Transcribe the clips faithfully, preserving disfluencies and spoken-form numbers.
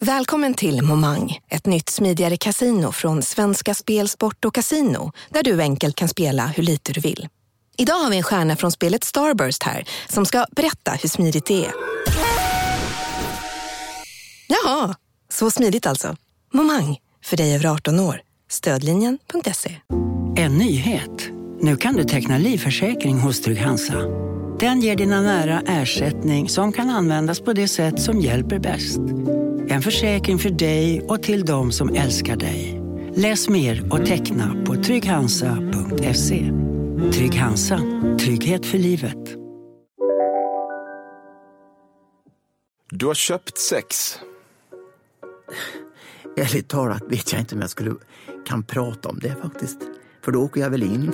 Välkommen till Momang, ett nytt smidigare casino från Svenska Spel, Sport och Casino, där du enkelt kan spela hur lite du vill. Idag har vi en stjärna från spelet Starburst här som ska berätta hur smidigt det är. Jaha, så smidigt alltså. Momang, för dig över arton år. Stödlinjen punkt se. En nyhet. Nu kan du teckna livförsäkring hos Trygg-Hansa. Den ger dina nära ersättning som kan användas på det sätt som hjälper bäst. En försäkring för dig och till de som älskar dig. Läs mer och teckna på trygg hansa punkt se. Trygg-Hansa. Trygghet för livet. Du har köpt sex. Ärligt talat vet jag inte om jag skulle kan prata om det faktiskt. För då åker jag väl in.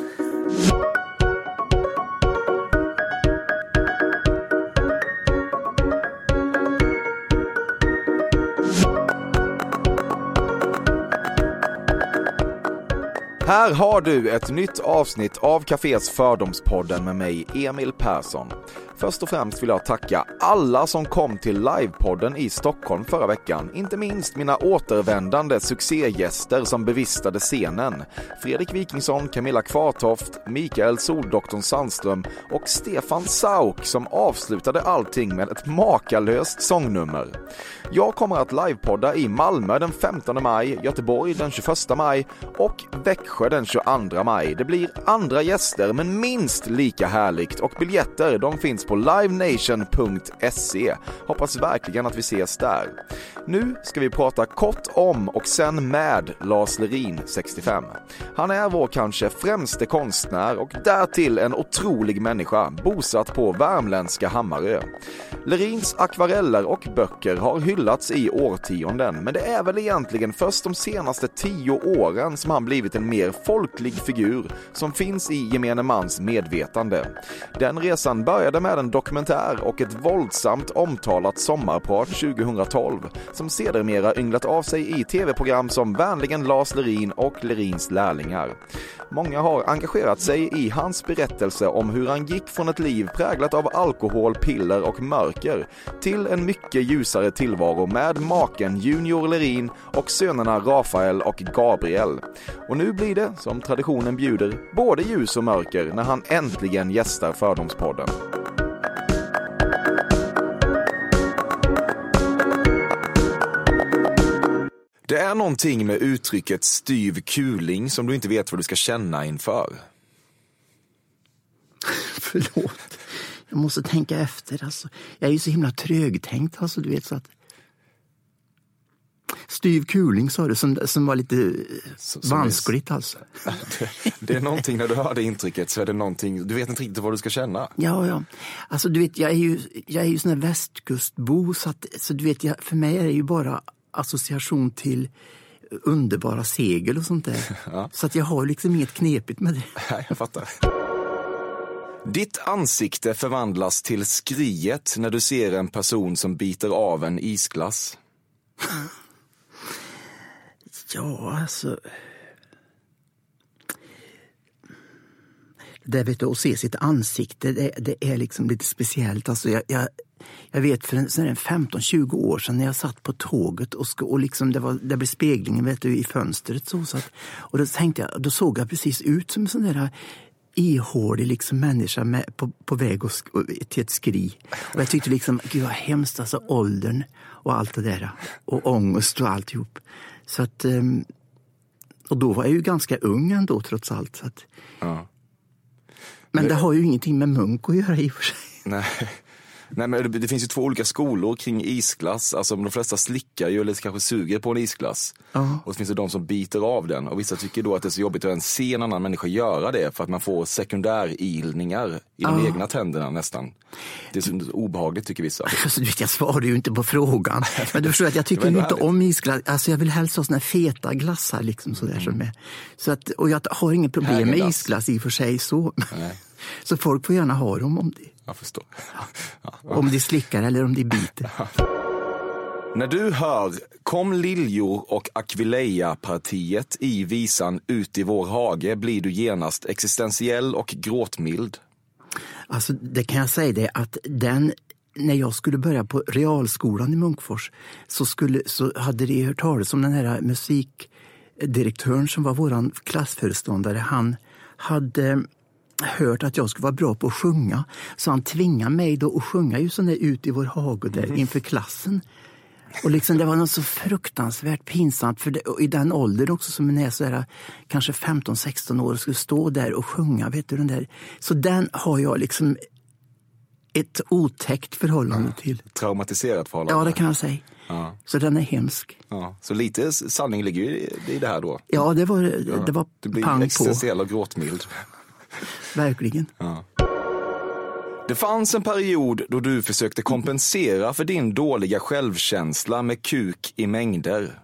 Här har du ett nytt avsnitt av Cafés Fördomspodden med mig, Emil Persson. Först och främst vill jag tacka alla som kom till livepodden i Stockholm förra veckan. Inte minst mina återvändande succégäster som bevistade scenen. Fredrik Wikingsson, Camilla Kvartoft, Mikael Soldoktorn Sandström och Stefan Sauk som avslutade allting med ett makalöst sångnummer. Jag kommer att livepodda i Malmö den femtonde maj, Göteborg den tjugoförsta maj och Växjö den tjugoandra maj. Det blir andra gäster men minst lika härligt och biljetter de finns på live nation punkt se. Hoppas verkligen att vi ses där. Nu ska vi prata kort om och sen med Lars Lerin, sextiofem. Han är vår kanske främste konstnär och därtill en otrolig människa, bosatt på värmländska Hammarö. Lerins akvareller och böcker har hyllats i årtionden, men det är väl egentligen först de senaste tio åren som han blivit en mer folklig figur som finns i gemene mans medvetande. Den resan började med en dokumentär och ett våldsamt omtalat sommarprat tjugohundratolv som sedermera ynglat av sig i tv-program som Vänligen Lars Lerin och Lerins lärlingar. Många har engagerat sig i hans berättelse om hur han gick från ett liv präglat av alkohol, piller och mörker till en mycket ljusare tillvaro med maken Junior Lerin och sönerna Rafael och Gabriel. Och nu blir det, som traditionen bjuder, både ljus och mörker när han äntligen gästar Fördomspodden. Det är någonting med uttrycket styv kuling som du inte vet vad du ska känna inför. Förlåt. Jag måste tänka efter. Alltså. Jag är ju så himla trögtänkt. Alltså, du vet, så att... Styv kuling sa du, som, som var lite som, som vanskligt. Är... Alltså. det, det är någonting, när du hör det intrycket så är det någonting, du vet inte riktigt vad du ska känna. Ja, ja. Alltså du vet, jag är ju, jag är ju sån här västkustbo så, att, så du vet, jag, för mig är det ju bara association till underbara segel och sånt där. Ja. Så att jag har liksom inget knepigt med det. Nej, jag fattar. Ditt ansikte förvandlas till skriet när du ser en person som biter av en isglass. Ja, alltså... Det vet du, att se sitt ansikte, det, det är liksom lite speciellt. Alltså jag, jag, jag vet för en, en femton tjugo år sedan när jag satt på tåget och, ska, och liksom det, var, det blev speglingen vet du, i fönstret. Så, så att, och då tänkte jag, då såg jag precis ut som en sån där ihålig liksom människa med, på, på väg och, och, till ett skri. Och jag tyckte liksom, gud vad hemskt, alltså åldern och allt det där. Och ångest och alltihop. Så att, och då var jag ju ganska ung ändå trots allt. Så att, ja. Men det har ju ingenting med munk att göra i och för sig. Nej. Nej, men det finns ju två olika skolor kring isglass. Alltså de flesta slickar ju eller kanske suger på en isglass. Uh-huh. Och så finns det de som biter av den. Och vissa tycker då att det är så jobbigt att ens se en annan människa göra det. För att man får sekundärilningar i de uh-huh. egna tänderna nästan. Det är så obehagligt tycker vissa. Alltså, du vet, jag svarade ju inte på frågan. Men du förstår att jag tycker inte härligt. om isglass. Alltså jag vill helst ha såna här feta glassar liksom sådär mm. som är. Så att, och jag har inget problem med isglass i och för sig så. Nej. Så folk får gärna ha dem om det. Jag förstår. Ja. Om de slickar eller om de biter. Ja. När du hör Kom liljor och Aquileia-partiet i visan Ut i vår hage blir du genast existentiell och gråtmild. Alltså det kan jag säga det att den när jag skulle börja på realskolan i Munkfors så, skulle, så hade de hört talas om den här musikdirektören som var våran klassföreståndare. Han hade hört att jag skulle vara bra på att sjunga, så han tvingade mig då att sjunga ju sån där ut i vår hage där mm. inför klassen. Och liksom det var något så fruktansvärt pinsamt, för det, i den åldern också som en är så här, kanske femton sexton år, skulle stå där och sjunga, vet du, den där. Så den har jag liksom ett otäckt förhållande ja, till. Traumatiserat förhållande. Ja, det kan jag säga. Ja. Så den är hemsk. Ja. Så lite sanning ligger i, i det här då. Ja, det var, ja. det var du blir pang existentiell och gråtmild. Verkligen. Ja. Det fanns en period då du försökte kompensera för din dåliga självkänsla med kuk i mängder.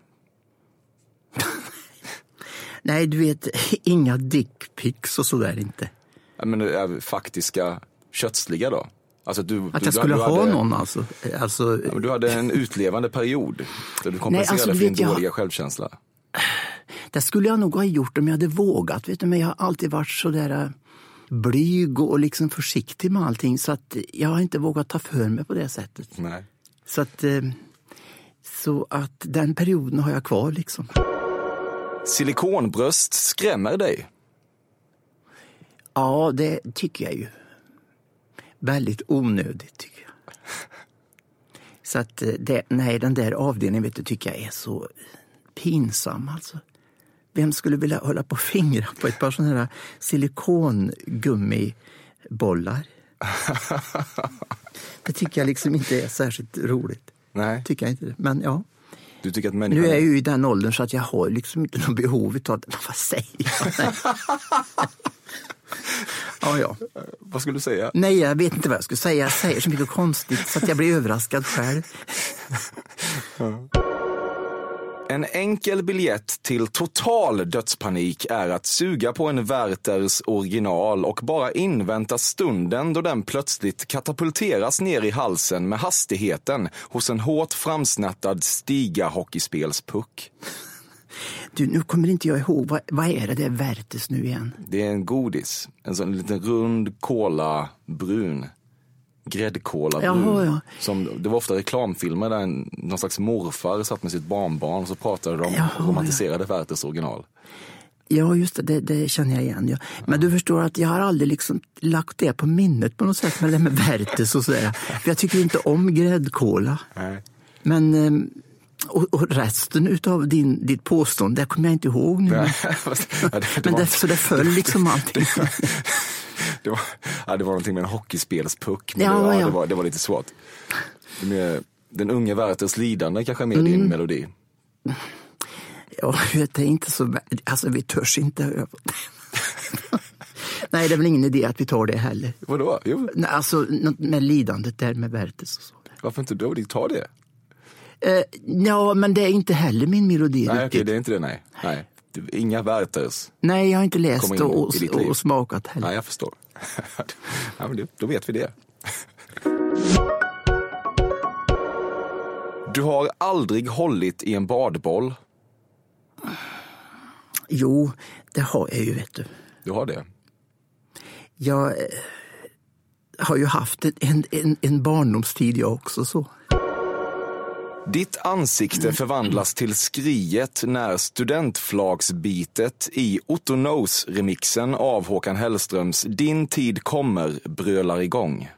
Nej, du vet, inga dickpics och sådär inte. Ja, men det är faktiska kötsliga då? Alltså du, att du, jag skulle du ha hade, någon alltså. alltså ja, men du hade en utlevande period där du kompenserade Nej, alltså, du för din vet, dåliga jag... självkänsla. Det skulle jag nog ha gjort om jag hade vågat, vet du, men jag har alltid varit så där blyg och liksom försiktig med allting, så att jag har inte vågat ta för mig på det sättet. Nej. Så att, så att den perioden har jag kvar liksom. Silikonbröst skrämmer dig? Ja, det tycker jag ju. Väldigt onödigt tycker jag. Så att det, nej, den där avdelningen vet du, tycker jag är så pinsam alltså. Vem skulle vilja hålla på fingra på ett par sådana här silikongummibollar? Det tycker jag liksom inte är särskilt roligt. Nej. Tycker jag inte det. Men ja. Du tycker att människan... Nu är jag ju i den åldern så att jag har liksom inte något behov av att... Vad säger jag? Ja, ja. Vad skulle du säga? Nej, jag vet inte vad jag skulle säga. Jag säger så mycket konstigt så att jag blir överraskad själv. Ja. En enkel biljett till total dödspanik är att suga på en Werthers original och bara invänta stunden då den plötsligt katapulteras ner i halsen med hastigheten hos en hårt framsnattad stiga hockeyspelspuck. Du, nu kommer inte jag ihåg. Vad, vad är det där Werthers nu igen? Det är en godis. En sån liten rund kola brun. Gräddkola brun. Jaha, ja. Som, det var ofta reklamfilmer där en, någon slags morfar satt med sitt barnbarn och så pratade de Jaha, och romantiserade ja. Werthers original. Ja, just det, det, det känner jag igen. Ja. Men ja. Du förstår att jag har aldrig liksom lagt det på minnet på något sätt med det med Werthers och sådär. För jag tycker inte om gräddkola. Nej. Men... Och, och resten utav din, ditt påstånd, det kommer jag inte ihåg nu. Nej, fast, ja, det, det men var, det, så det föll liksom allting. Det, det, var, ja, det var någonting med en hockeyspelspuck. Men ja, det, ja, ja. Det, var, det var lite svårt. Med, den unge Werthers lidande kanske är mer mm. din melodi. Ja, det är inte så... Alltså, vi törs inte... Nej, det är väl ingen idé att vi tar det heller. Vadå? Jo. Nej, alltså, med lidandet där med Werthers och så. Varför inte då? Ta det. Uh, ja, men det är inte heller min melodi. Nej, okej, det är inte det, nej. nej. Inga Werthers. Nej, jag har inte läst och, och, och smakat heller. Nej, jag förstår. Ja, men det, då vet vi det. Du har aldrig hållit i en badboll? Jo, det har jag ju, vet du. Du har det? Jag eh, har ju haft en, en, en barndomstid jag också så. Ditt ansikte förvandlas till skriet när studentflagsbitet i Otto Knows-remixen av Håkan Hellströms Din tid kommer brölar igång.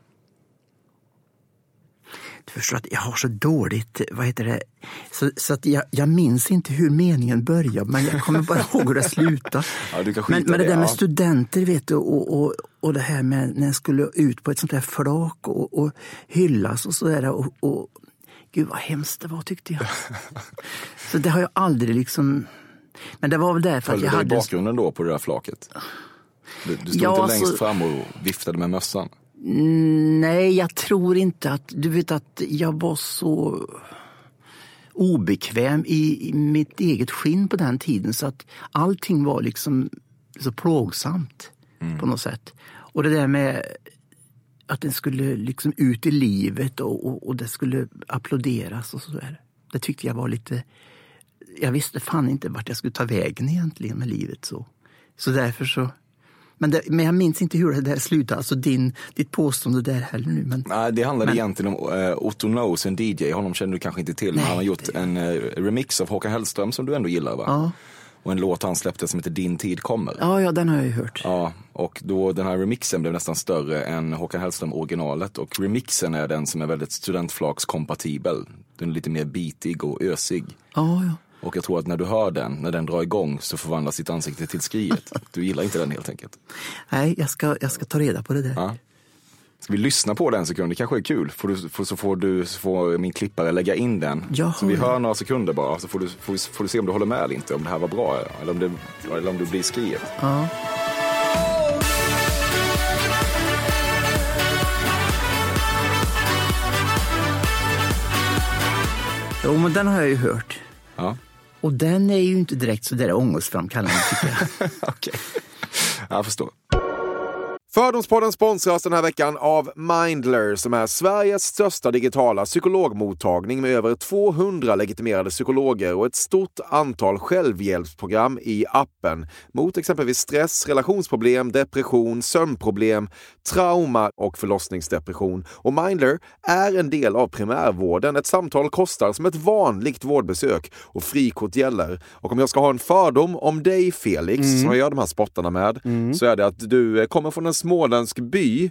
Du förstår att jag har så dåligt, vad heter det, så, så att jag, jag minns inte hur meningen börjar, men jag kommer bara ihåg hur det slutar. Ja, du kan men, men det, det där med ja. studenter, vet du, och, och, och det här med när jag skulle ut på ett sånt här flak och, och hyllas och sådär och, och gud vad hemskt det var, tyckte jag. Så det har jag aldrig liksom... Men det var väl därför att jag hade... i bakgrunden då på det där flaket? Du, du stod ja, inte längst så... fram och viftade med mössan? Nej, jag tror inte att... Du vet att jag var så obekväm i, i mitt eget skinn på den tiden, så att allting var liksom så plågsamt mm. på något sätt. Och det där med... att den skulle liksom ut i livet och, och, och det skulle applåderas och sådär. Det tyckte jag var lite... Jag visste fan inte vart jag skulle ta vägen egentligen med livet så. Så därför så Men, det, men jag minns inte hur det där slutade, alltså din, ditt påstående där heller nu. Men, Nej, det handlade men... egentligen om uh, Otto Knows, en D J. Honom känner du kanske inte till, Nej, men han har gjort det... en uh, remix av Håkan Hellström som du ändå gillar, va? Ja. Och en låt han släppte som heter Din tid kommer. Ja, ja, den har jag ju hört. Ja, och då den här remixen blev nästan större än Håkan Hellström originalet. Och remixen är den som är väldigt studentflakskompatibel. Den är lite mer bitig och ösig. Ja, ja. Och jag tror att när du hör den, när den drar igång, så förvandlas sitt ansikte till skriet. Du gillar inte den helt enkelt. Nej, jag ska, jag ska ta reda på det där. Ja. Ska vi lyssna på den sekund? Det kanske är kul. Får du, får, så får du så får min klippare lägga in den. Jaha. Så vi hör några sekunder bara. Så får du, får, får du se om du håller med eller inte. Om det här var bra eller om, det, eller om du blir skriet. Ja. Jo, men den har jag ju hört. Ja. Och den är ju inte direkt så där ångestframkallande, tycker jag. Okej, jag förstår. Fördomspodden sponsras den här veckan av Mindler som är Sveriges största digitala psykologmottagning med över tvåhundra legitimerade psykologer och ett stort antal självhjälpsprogram i appen mot exempelvis stress, relationsproblem, depression, sömnproblem, trauma och förlossningsdepression. Och Mindler är en del av primärvården. Ett samtal kostar som ett vanligt vårdbesök och frikort gäller. Och om jag ska ha en fördom om dig, Felix, mm. som jag gör de här spottarna med, mm. så är det att du kommer från en småländsk by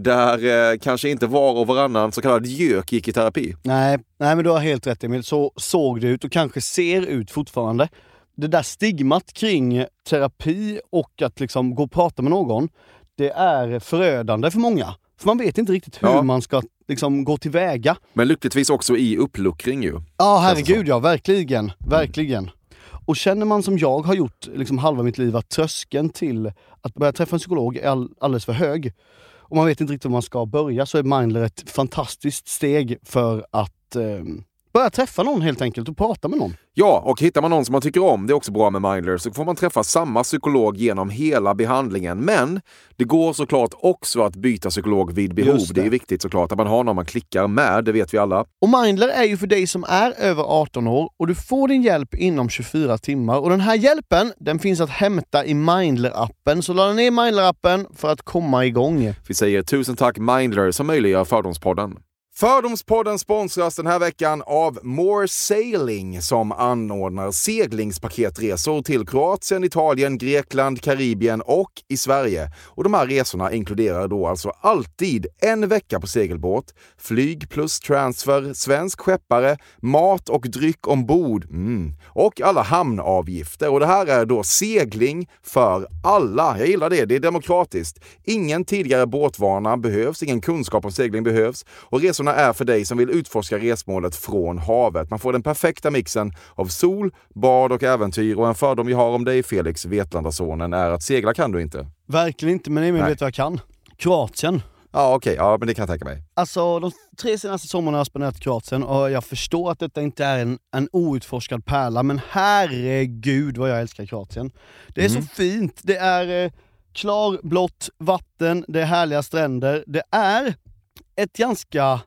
där eh, kanske inte var och varannan så kallad gök gick i terapi. Nej, nej, men du har helt rätt, Emil. Så såg det ut och kanske ser ut fortfarande. Det där stigmat kring terapi och att liksom gå och prata med någon, det är förödande för många. För man vet inte riktigt hur ja. man ska liksom gå tillväga. Men lyckligtvis också i uppluckring ju. Ja, herregud, ja, verkligen. Verkligen. Mm. Och känner man som jag har gjort liksom halva mitt liv att tröskeln till att börja träffa en psykolog är all, alldeles för hög. Och man vet inte riktigt hur man ska börja, så är Mindler ett fantastiskt steg för att eh, börja träffa någon helt enkelt och prata med någon. Ja, och hittar man någon som man tycker om, det är också bra med Mindler, så får man träffa samma psykolog genom hela behandlingen. Men det går såklart också att byta psykolog vid behov. Det. det är viktigt såklart att man har någon man klickar med, det vet vi alla. Och Mindler är ju för dig som är över arton år och du får din hjälp inom tjugofyra timmar. Och den här hjälpen, den finns att hämta i Mindler-appen. Så ladda ner Mindler-appen för att komma igång. Vi säger tusen tack Mindler som möjliggör Fördomspodden. Fördomspodden sponsras den här veckan av More Sailing som anordnar seglingspaketresor till Kroatien, Italien, Grekland, Karibien och i Sverige. Och de här resorna inkluderar då alltså alltid en vecka på segelbåt, flyg plus transfer, svensk skeppare, mat och dryck ombord mm. och alla hamnavgifter. Och det här är då segling för alla. Jag gillar det, det är demokratiskt. Ingen tidigare båtvana behövs, ingen kunskap om segling behövs och resorna är för dig som vill utforska resmålet från havet. Man får den perfekta mixen av sol, bad och äventyr. Och en fördom jag har om dig, Felix, Vetlandasonen, är att segla kan du inte. Verkligen inte, men Emil vet vad jag kan. Kroatien. Ja, okej. Okay. Ja, men det kan jag tänka mig. Alltså, de tre senaste sommarna har jag spenderat i Kroatien och jag förstår att detta inte är en, en outforskad pärla, men herregud vad jag älskar Kroatien. Det är mm. så fint. Det är eh, klarblått vatten, det är härliga stränder. Det är ett ganska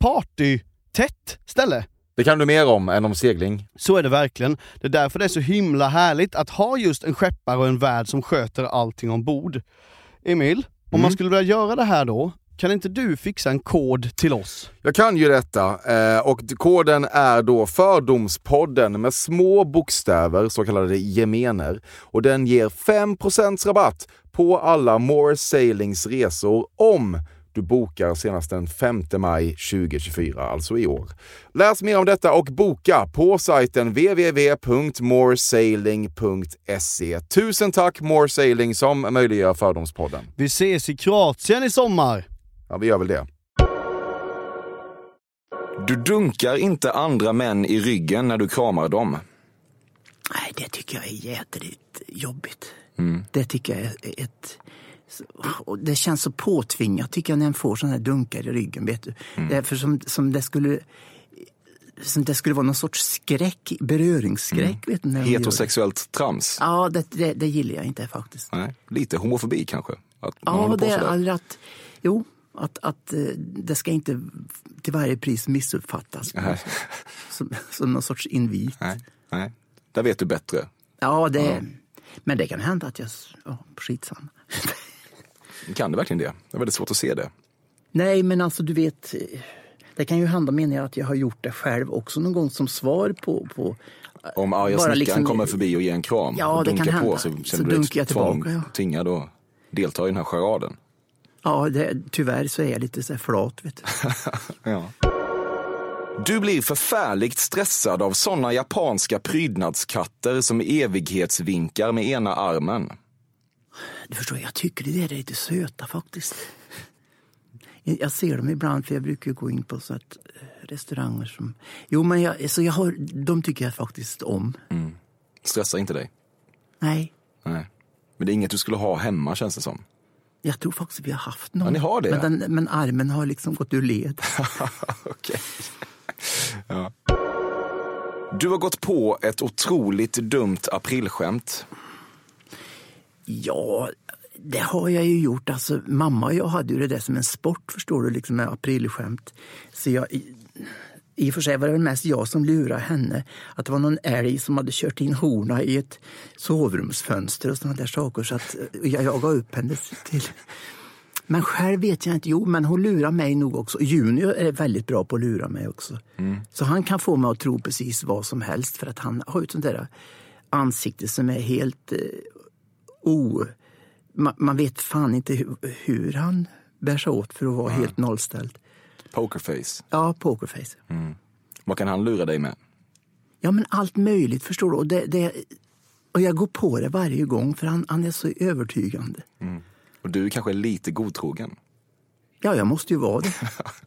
party-tätt ställe. Det kan du mer om än om segling. Så är det verkligen. Det är därför det är så himla härligt att ha just en skeppare och en värd som sköter allting ombord. Emil, om mm. man skulle vilja göra det här då, kan inte du fixa en kod till oss? Jag kan ju detta och koden är då Fördomspodden med små bokstäver, så kallade gemener. Och den ger fem procent rabatt på alla More Sailings resor om du bokar senast den femte maj tjugohundratjugofyra, alltså i år. Läs mer om detta och boka på sajten w w w punkt moresailing punkt se. Tusen tack More Sailing som möjliggör Fördomspodden. Vi ses i Kroatien i sommar. Ja, vi gör väl det. Du dunkar inte andra män i ryggen när du kramar dem. Nej, det tycker jag är jätteligt jobbigt. Mm. Det tycker jag är ett... Och det känns så påtvingat tycker jag när jag får sådana här dunkar i ryggen, vet du. Mm. Därför som, som det skulle som det skulle vara någon sorts skräck, beröringsskräck. Mm. Vet du, när heterosexuellt trams. Ja, det, det, det gillar jag inte faktiskt. Nej, lite homofobi kanske. Att ja, det är att, jo, att, att det ska inte till varje pris missuppfattas. som, som någon sorts invit. Nej, nej, där vet du bättre. Ja, det, ja. Men det kan hända att jag, ja, skitsam. Kan det verkligen det? Det är väldigt svårt att se det. Nej, men alltså du vet, det kan ju handla om att jag har gjort det själv också någon gång som svar på... på om arga snickaren liksom, kommer förbi och ger en kram ja, och det dunkar kan på hända. så känner så du dunkar jag tvång, tillbaka, ja. tvingad att delta i den här charaden. Ja, det, tyvärr så är jag lite så här flat, vet du. Ja. Du blir förfärligt stressad av såna japanska prydnadskatter som evighetsvinkar med ena armen. Du förstår, jag tycker det är lite söta faktiskt. Jag ser dem ibland, för jag brukar gå in på så att restauranger som... Jo, men jag, så jag har, de tycker jag faktiskt om. Mm. Stressar inte dig? Nej. Nej. Men det är inget du skulle ha hemma, känns det som. Jag tror faktiskt vi har haft någon. Ja, ni har det. Men, den, men armen har liksom gått ur led. Okej. Ja. Du har gått på ett otroligt dumt aprilskämt. Ja, det har jag ju gjort. Alltså, mamma och jag hade ju det där som en sport, förstår du, liksom med aprilskämt. Så jag... I och för sig var det väl mest jag som lurade henne att det var någon älg som hade kört in horna i ett sovrumsfönster och sådana där saker, så att jag jagade upp henne till. Men själv vet jag inte, jo, men hon lurar mig nog också. Junior är väldigt bra på att lura mig också. Mm. Så han kan få mig att tro precis vad som helst, för att han har ett sånt där ansikte som är helt eh, o... Man, man vet fan inte hur, hur han bär sig åt för att vara mm. helt nollställd. Pokerface. Ja, pokerface. Mm. Vad kan han lura dig med? Ja, men allt möjligt, förstår du. Och, det, det, och jag går på det varje gång, för han, han är så övertygande. Mm. Och du kanske är lite godtrogen? Ja, jag måste ju vara det.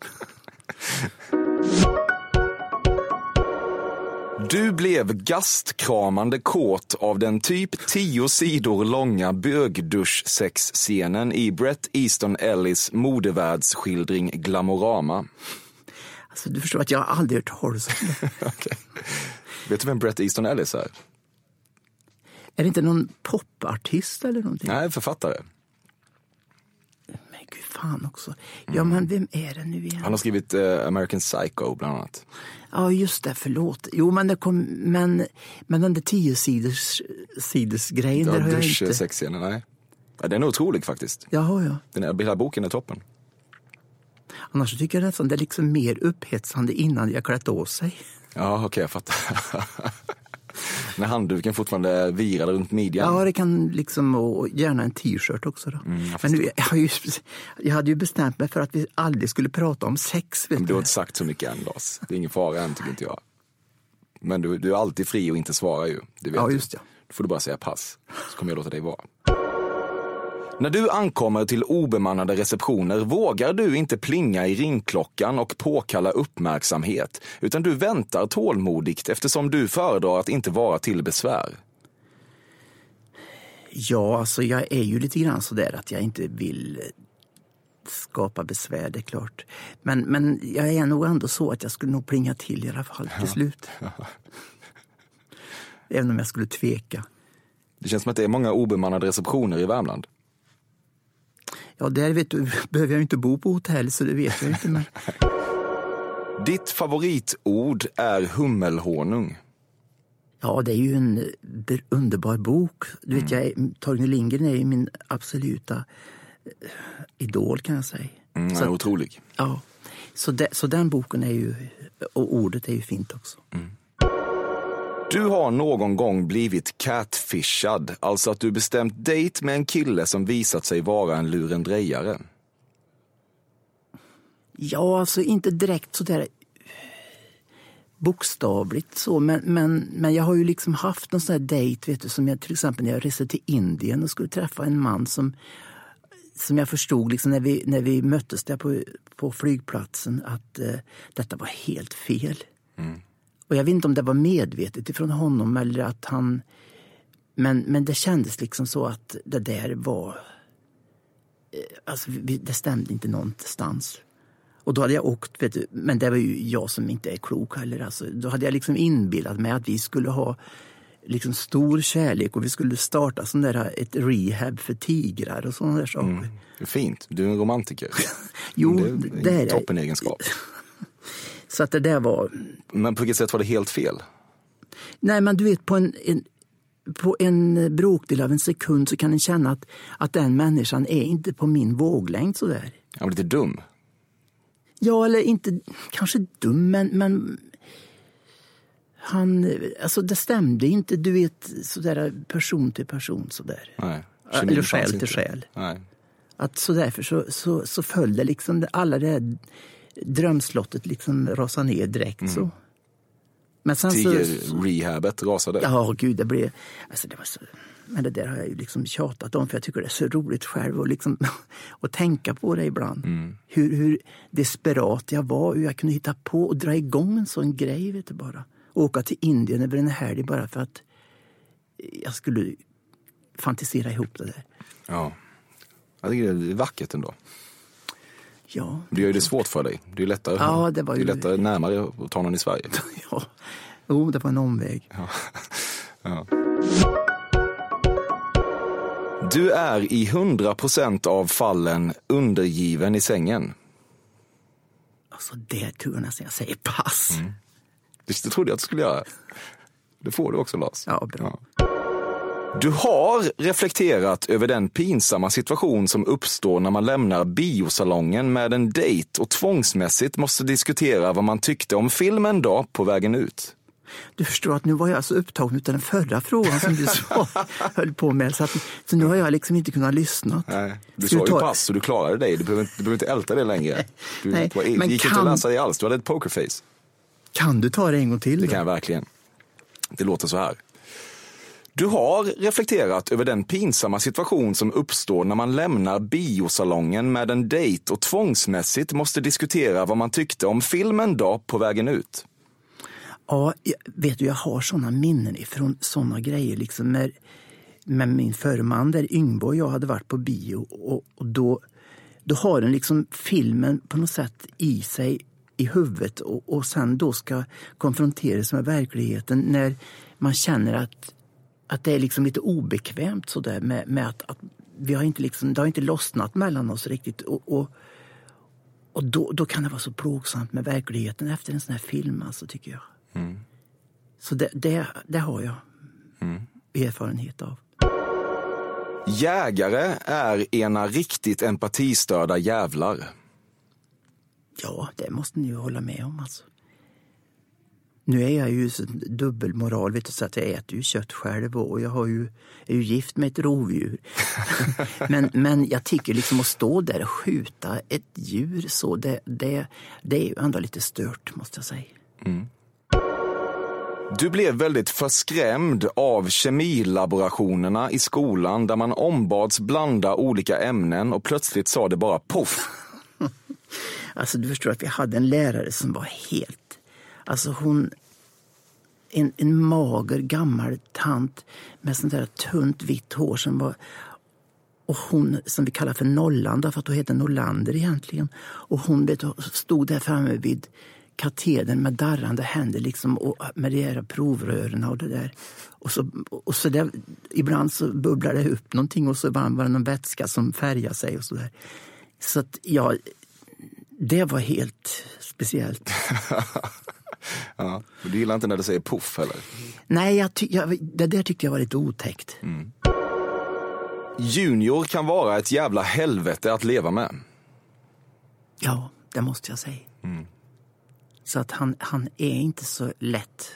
Du blev gastkramande kåt av den typ tio sidor långa bögdusch-sexscenen i Bret Easton Ellis modevärldsskildring Glamorama. Alltså, du förstår att jag har aldrig hört talas om det. Okay. Vet du vem Bret Easton Ellis är? Är det inte någon popartist eller någonting? Nej, författare. Men gud fan också. Ja, men vem är det nu igen? Han har skrivit uh, American Psycho bland annat. Ja, just det, förlåt. Jo, men det kom, men, men den där tio sidors, sidors grejen, ja, där har jag inte... sexscenen, nej. Ja, den är otrolig faktiskt. Jaha, ja. Den här, hela boken är toppen. Annars så tycker jag nästan det är liksom mer upphetsande innan jag klätt av sig. Ja, okej, okay, jag fattar. När handduken fortfarande virade runt midjan. Ja, det kan liksom, och gärna en t-shirt också då. Mm, men nu, jag, har ju, jag hade ju bestämt mig för att vi aldrig skulle prata om sex. Vet men du har inte sagt så mycket än, Lars. Det är ingen fara än, tycker inte jag. Men du, du är alltid fri och inte svarar ju. Det vet ja, just det. Då får du bara säga pass, så kommer jag låta dig vara. När du ankommer till obemannade receptioner vågar du inte plinga i ringklockan och påkalla uppmärksamhet, utan du väntar tålmodigt eftersom du föredrar att inte vara till besvär. Ja, alltså jag är ju lite grann så där att jag inte vill skapa besvär, det är klart. Men, men jag är nog ändå så att jag skulle nog plinga till i alla fall till slut. Även om jag skulle tveka. Det känns som att det är många obemannade receptioner i Värmland. Ja, där vet du, behöver jag inte bo på hotell, så det vet jag inte. Men... Ditt favoritord är hummelhonung. Ja, det är ju en underbar bok. Du vet, jag, Torgny Lindgren är ju min absoluta idol, kan jag säga. Mm, så, otrolig. Ja, så, de, så den boken är ju, och ordet är ju fint också. Mm. Du har någon gång blivit catfishad, alltså att du bestämt dejt med en kille som visat sig vara en lurendrejare. Ja, alltså inte direkt så där bokstavligt så, men, men, men jag har ju liksom haft någon sån här dejt, vet du, som jag till exempel när jag reste till Indien och skulle träffa en man som, som jag förstod liksom när vi, när vi möttes där på, på flygplatsen att eh, detta var helt fel. Mm. Och jag vet inte om det var medvetet ifrån honom eller att han... Men, men det kändes liksom så att det där var... Alltså det stämde inte någonstans. Och då hade jag åkt, vet du, men det var ju jag som inte är klok heller. Alltså, då hade jag liksom inbillat mig att vi skulle ha liksom stor kärlek och vi skulle starta sån där, ett rehab för tigrar och sådana där saker. Mm. Det är fint, du är en romantiker. Jo, det är, det är en toppenegenskap. Så att det där var... Men på vilket sätt var det helt fel? Nej, men du vet, på en, en på en bråkdel av en sekund så kan en känna att, att den människan är inte på min våglängd sådär. Han är lite dum. Ja, eller inte kanske dum, men, men han, alltså det stämde inte, du vet, sådär person till person sådär. Nej. Eller själ till själ. Nej. Att så därför så, så, så föll det liksom, alla det här drömslottet liksom rasade ner direkt mm. så. Men sen så... rehabet rasade. Ja, gud, det blev... Alltså det var så... Men det där har jag ju liksom tjatat om, för jag tycker det är så roligt själv och liksom att tänka på det ibland. Mm. Hur, hur desperat jag var, hur jag kunde hitta på och dra igång en sån grej, vet du bara. Åka till Indien över en helg bara för att jag skulle fantisera ihop det där. Ja, jag tycker det är vackert ändå. Ja. Det gör ju det svårt för dig. Det är lättare, ja, det var ju... det är lättare närmare att ta någon i Sverige. Ja, jo, det var en omväg. Ja. Ja. Du är i hundra procent av fallen undergiven i sängen. Alltså det tror jag nästan jag säger pass. Mm. Det trodde jag att du skulle göra. Det får du också, Lars. Ja, bra. Ja. Du har reflekterat över den pinsamma situation som uppstår när man lämnar biosalongen med en dejt och tvångsmässigt måste diskutera vad man tyckte om filmen då på vägen ut. Du förstår att nu var jag så upptagen av den förra frågan som du så höll på med. Så, att, så nu har jag liksom inte kunnat lyssna. Nej, du sa ju ta... pass så du klarade dig. Du behöver, du behöver inte älta det längre. Du, Nej, du, men gick kan... inte att läsa dig alls. Du hade ett pokerface. Kan du ta det en gång till? Det då? kan jag verkligen. Det låter så här. Du har reflekterat över den pinsamma situation som uppstår när man lämnar biosalongen med en dejt och tvångsmässigt måste diskutera vad man tyckte om filmen då på vägen ut. Ja, vet du, jag har såna minnen ifrån såna grejer liksom med, med min förman där Yngbo och jag hade varit på bio och, och då, då har den liksom filmen på något sätt i sig i huvudet och, och sen då ska konfronteras med verkligheten när man känner att, att det är liksom lite obekvämt så där med, med att, att vi har inte liksom, det har inte lossnat mellan oss riktigt och, och, och då, då kan det vara så plågsamt med verkligheten efter en sån här film, alltså, tycker jag. Mm. Så det, det, det har jag mm. erfarenhet av. Jägare är ena riktigt empatistörda jävlar. Ja, det måste ni ju hålla med om alltså. Nu är jag ju så dubbelmoral, vet du, så att jag äter ju kött själv och jag har ju, är ju gift med ett rovdjur. men, men jag tycker liksom att stå där och skjuta ett djur så, det, det, det är ju ändå lite stört, måste jag säga. Mm. Du blev väldigt förskrämd av kemilaborationerna i skolan där man ombads blanda olika ämnen och plötsligt sa det bara poff. Alltså du förstår att vi hade en lärare som var helt, alltså hon, en, en mager gammal tant med sånt där tunt vitt hår som var, och hon som vi kallar för Nollanda för att hon heter Nollander egentligen, och hon vet, stod där framme vid katedern med darrande händer liksom, och med de här provrörerna och det där. Och så, och så där, ibland så bubblar det upp någonting och så var det någon vätska som färgar sig och så där. Så att ja, det var helt speciellt. Ja, du gillar inte när det säger puff eller? Nej, jag ty- jag, det där tyckte jag var lite otäckt. Mm. Junior kan vara ett jävla helvete att leva med. Ja, det måste jag säga. Mm. Så att han, han är inte så lätt.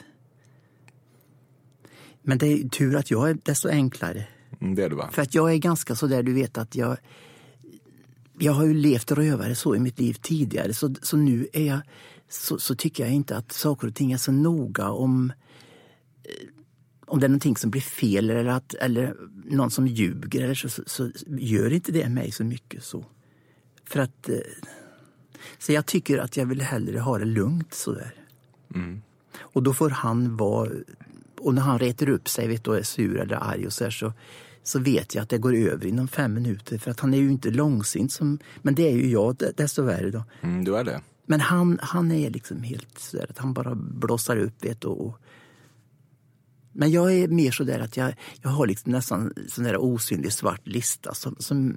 Men det är tur att jag är desto enklare. Mm, det är du, va? För att jag är ganska så där, du vet att jag... Jag har ju levt rövare så i mitt liv tidigare. Så, så nu är jag... Så, så tycker jag inte att saker och ting är så noga om... Om det är någonting som blir fel eller, att, eller någon som ljuger. Eller så, så, så gör inte det mig så mycket så. För att... Så jag tycker att jag vill hellre ha det lugnt så där. Mm. Och då får han vara... Och när han retar upp sig, vet du, och är sur eller arg och så här, så, så vet jag att det går över inom fem minuter. För att han är ju inte långsint som... Men det är ju jag desto värre då. Mm, du är det. Men han, han är liksom helt så där att han bara blåsar upp, vet du. Och... Men jag är mer så där att jag, jag har liksom nästan sån där osynlig svart lista som... som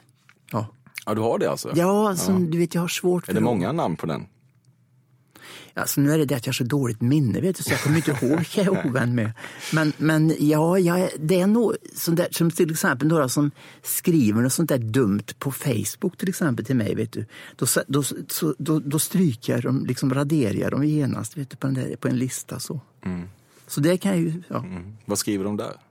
ja. Ja, du har det alltså? Ja, alltså, ja. Du vet, jag har svårt för... Är det många namn på den? Alltså nu är det det att jag har så dåligt minne, vet du, så jag kommer inte ihåg vilka jag är ovän med. Men, men ja, jag, det är nog sånt där, som till exempel några som skriver något sånt där dumt på Facebook till exempel till mig, vet du. Då, då, så, då, då stryker jag dem, liksom raderar jag dem genast, vet du, på en, där, på en lista så. Mm. Så det kan jag ju, ja. Mm. Vad skriver de där?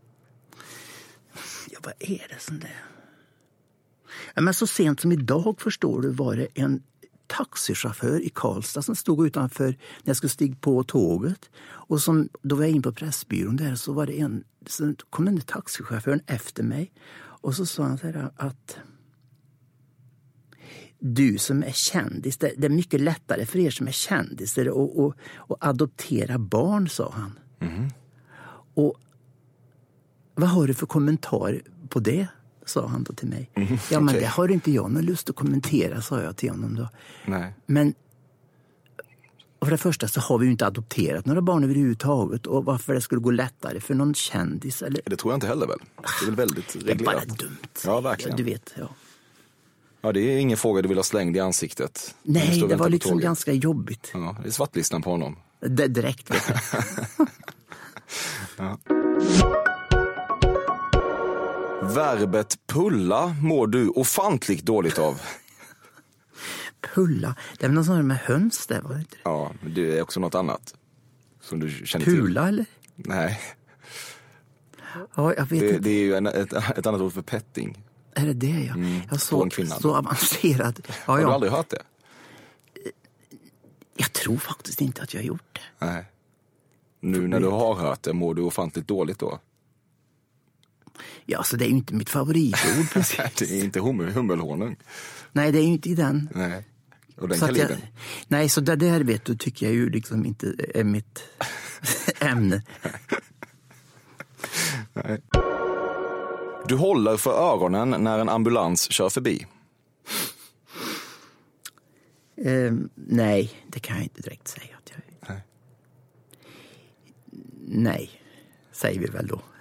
Ja, vad är det sånt där? Ja, men så sent som idag, förstår du, var det en taxichaufför i Karlstad som stod utanför när jag skulle stiga på tåget. Och som, då var jag in på Pressbyrån där, så var det en, så kom den där taxichauffören efter mig. Och så sa han så här att du som är kändis, det, det är mycket lättare för er som är kändisar att och, och adoptera barn, sa han. Mm. Och vad har du för kommentar på det? Sa han då till mig. Mm, ja, men okay. Det har inte jag någon lust att kommentera, sa jag till honom då. Nej. Men för det första så har vi ju inte adopterat några barn överhuvudtaget, och varför det skulle gå lättare för någon kändis eller... Det tror jag inte heller väl. Det är väl väldigt reglerat. Det är bara dumt. Ja, verkligen. Du vet, ja. Ja, det är ingen fråga du vill ha slängd i ansiktet. Nej, det var liksom ganska jobbigt. Ja, det är svartlistan på honom. Det direkt. Ja. Verbet pulla mår du ofantligt dåligt av. Pulla? Det är väl något sånt med höns där, var det inte? Ja, men det är också något annat som du känner Pula, till. Pula, eller? Nej. Ja, jag vet det, inte. Det är ju en, ett, ett annat ord för petting. Är det det, ja? Mm, jag så, så avancerad. Ja, har ja. du aldrig hört det? Jag tror faktiskt inte att jag har gjort det. Nej. Nu när du har hört det, mår du ofantligt dåligt då? Ja, alltså det är ju inte mitt favoritord precis. Det är inte hummel, hummelhonung. Nej, det är ju inte i den. Nej. Och den så kalibern. Jag, nej, så det där vet du tycker jag ju liksom inte är mitt ämne. Nej. Du håller för öronen när en ambulans kör förbi. Eh, nej, det kan jag inte direkt säga. Att jag... Nej. Nej, säger vi väl då.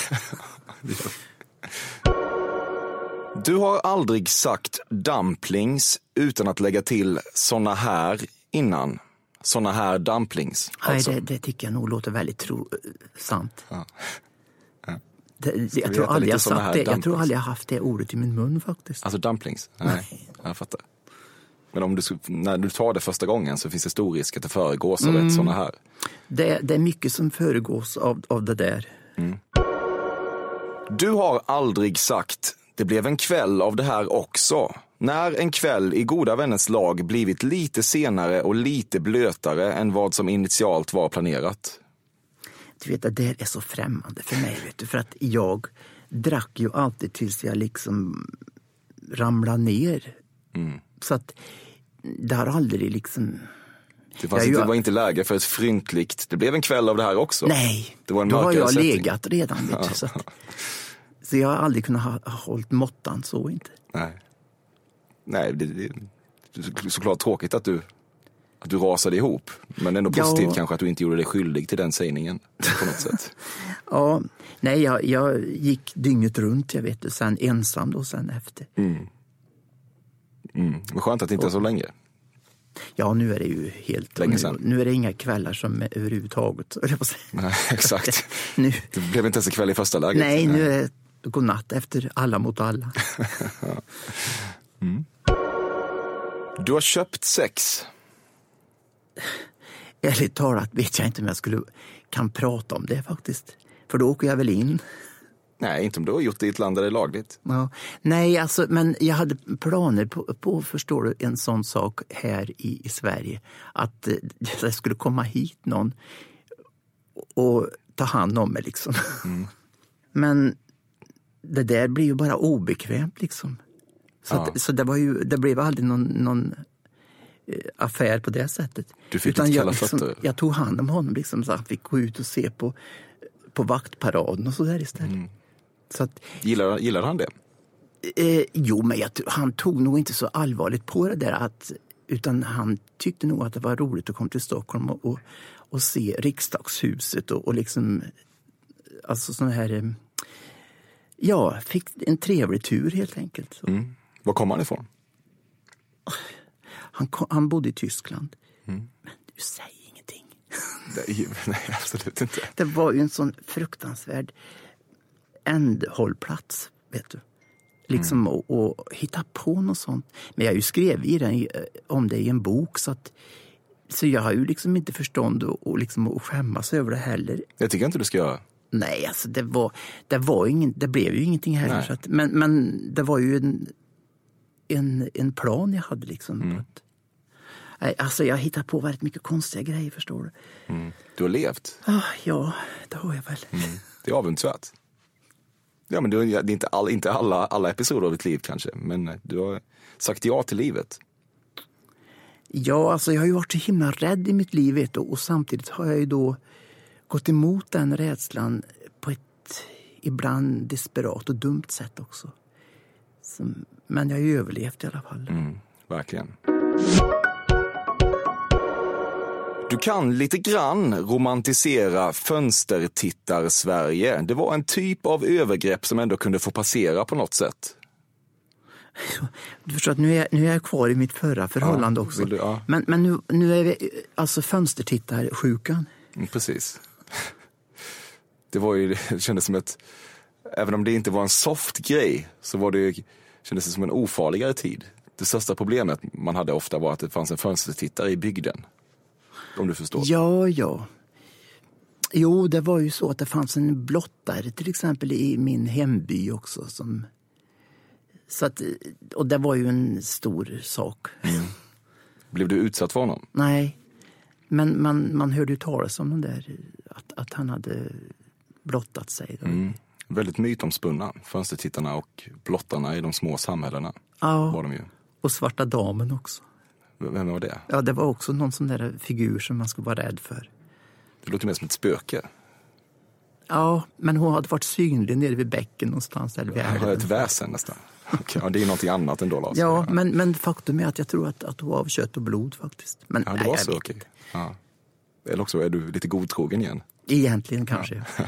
Du har aldrig sagt dumplings utan att lägga till såna här innan. Såna här dumplings. Alltså. Nej, det, det tycker jag nog låter väldigt tro, sant. Ja. Ja. Det, jag, tror aldrig jag, sagt det. jag tror aldrig jag haft det ordet i min mun faktiskt. Alltså dumplings? Nej, Nej. Jag fattar. Men om du, när du tar det första gången så finns det stor risk att det föregås av mm. ett såna här. Det, det är mycket som föregås av, av det där. Mm. Du har aldrig sagt, det blev en kväll av det här också. När en kväll i goda vänners lag blivit lite senare och lite blötare än vad som initialt var planerat. Du vet, det där är så främmande för mig, vet du. För att jag drack ju alltid tills jag liksom ramlade ner. Mm. Så att det har aldrig liksom... Det, fanns inte, det var inte läge för ett fryntligt... Det blev en kväll av det här också. Nej, det var en då har jag setting. legat redan. Vet du, så, att, så jag har aldrig kunnat ha, ha hållit måttan så inte. Nej, Nej det, det, det är såklart tråkigt att du, att du rasade ihop. Men ändå positivt ja. Kanske att du inte gjorde dig skyldig till den sägningen på något sätt. Ja, nej jag, jag gick dygnet runt, jag vet det. Sen ensam då, sen efter. Mm. Mm. Men skönt att det inte är så länge. Ja, nu är det ju helt... Länge nu, sedan. nu är det inga kvällar som är överhuvudtaget. Nej, exakt. nu, det blev inte ens en kväll i första läget. Nej, nu är det godnatt efter alla mot alla. mm. Du har köpt sex. Ärligt talat vet jag inte om jag skulle kan prata om det faktiskt. För då åker jag väl in. Nej, inte om du har gjort det i ett land där det är lagligt. Ja. Nej, alltså, men jag hade planer på, på, förstår du, en sån sak här i, i Sverige. Att eh, jag skulle komma hit någon och ta hand om mig liksom. Mm. Men det där blir ju bara obekvämt liksom. Så, ja. att, så det, var ju, det blev aldrig någon, någon eh, affär på det sättet. Du fick Utan lite jag, kalla liksom, fötter. jag tog hand om honom liksom, så att han fick gå ut och se på, på vaktparaden och så där istället. Mm. Så att, gillar, gillar han det? Eh, jo, men jag, han tog nog inte så allvarligt på det där. Att, utan han tyckte nog att det var roligt att komma till Stockholm och, och, och se riksdagshuset. Och, och liksom, alltså sån här... Eh, ja, fick en trevlig tur helt enkelt. Mm. Var kom han ifrån? Han, kom, han bodde i Tyskland. Mm. Men Du säger ingenting. Nej, nej, absolut inte. Det var ju en sån fruktansvärd ändhållplats, vet du. Liksom mm. och, och hitta på något sånt. Men jag har ju skrivit i den, om det i en bok, så att så jag har ju liksom inte förstånd och, och liksom att skämmas över det heller. Jag tycker inte du ska göra. Nej, alltså det var det var ingen, det blev ju ingenting heller, så att, men men det var ju en en en plan jag hade liksom. Mm. Att, nej, alltså jag hittar på väldigt mycket konstiga grejer, förstår du. Mm. Du har levt. Ah, ja, det har jag väl. Mm. Det är avundsvärt. Ja, men du, det är inte, all, inte alla, alla episoder av ditt liv kanske, men du har sagt ja till livet. Ja, alltså jag har ju varit så himla rädd i mitt liv, vet du, och samtidigt har jag ju då gått emot den rädslan på ett ibland desperat och dumt sätt också. Som, men jag har ju överlevt i alla fall. Mm, verkligen. Du kan lite grann romantisera fönstertittar-Sverige. Det var en typ av övergrepp som ändå kunde få passera på något sätt. Du förstår att nu är, jag, nu är jag kvar i mitt förra förhållande ja, också. Du, ja. Men, men nu, nu är vi alltså fönstertittar-sjukan. Mm, precis. Det var ju, det kändes som ett, även om det inte var en soft grej, så var det, kändes det som en ofarligare tid. Det största problemet man hade ofta var att det fanns en fönstertittare i bygden. Om du förstår. Ja, ja. Jo, det var ju så att det fanns en blottare till exempel i min hemby också. Som, så att, och det var ju en stor sak. Mm. Blev du utsatt för honom? Nej, men man, man hörde ju talas om den där, att, att han hade blottat sig. Mm. Väldigt mytomspunna, fönstertittarna och blottarna i de små samhällena. Ja, var de ju. Och svarta damen också. Vem var det? Ja, det var också någon sån där figur som man skulle vara rädd för. Det låter mer som ett spöke. Ja, men hon hade varit synlig nere vid bäcken någonstans. Eller vid ja, ett väsen nästan. Okay, ja, det är någonting annat än då, Lars. Ja, men, men faktum är att jag tror att, att hon var av kött och blod faktiskt. Men, ja, det nej, var så, okej. Okay. Ja. Eller också är du lite godtrogen igen. Egentligen kanske. Ja.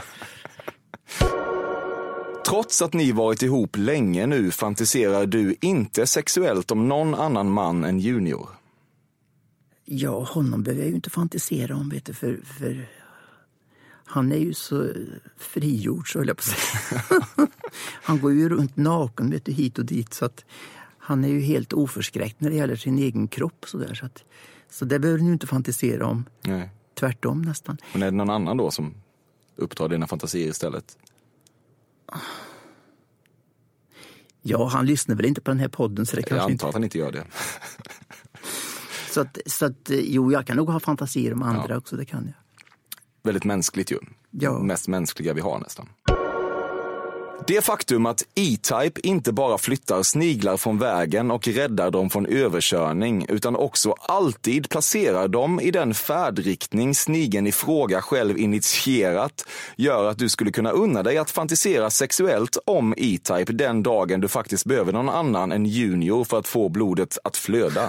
Trots att ni varit ihop länge nu fantiserar du inte sexuellt om någon annan man än Junior. Ja, honom behöver jag ju inte fantisera om, vet du, för, för han är ju så frigjord, så höll jag på att säga. Han går ju runt naken, vet du, hit och dit, så att han är ju helt oförskräckt när det gäller sin egen kropp. Så, där, så, att, så det behöver ni ju inte fantisera om. Nej. Tvärtom nästan. Men är det någon annan då som upptar dina fantasier istället? Ja, han lyssnar väl inte på den här podden, så det kanske jag antar inte... att han inte gör det. så att, så att, jo, jag kan nog ha fantasier om andra ja. också, det kan jag. Väldigt mänskligt ju. Ja. Mest mänskliga vi har nästan. Det faktum att E-Type inte bara flyttar sniglar från vägen och räddar dem från överkörning, utan också alltid placerar dem i den färdriktning snigeln i fråga själv initierat, gör att du skulle kunna unna dig att fantisera sexuellt om E-Type den dagen du faktiskt behöver någon annan än Junior för att få blodet att flöda.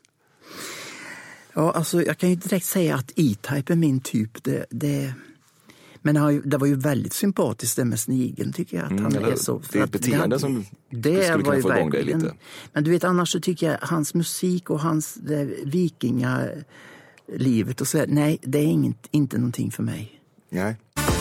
Ja, alltså jag kan ju direkt säga att E-Type är min typ. Det... det... Men det var ju väldigt sympatiskt det med snigeln, tycker jag. Att mm, han är så, det är ett beteende det, som det skulle kunna få igång dig lite. Men du vet, annars så tycker jag hans musik och hans vikingalivet och så, nej, det är inget, inte någonting för mig. Nej.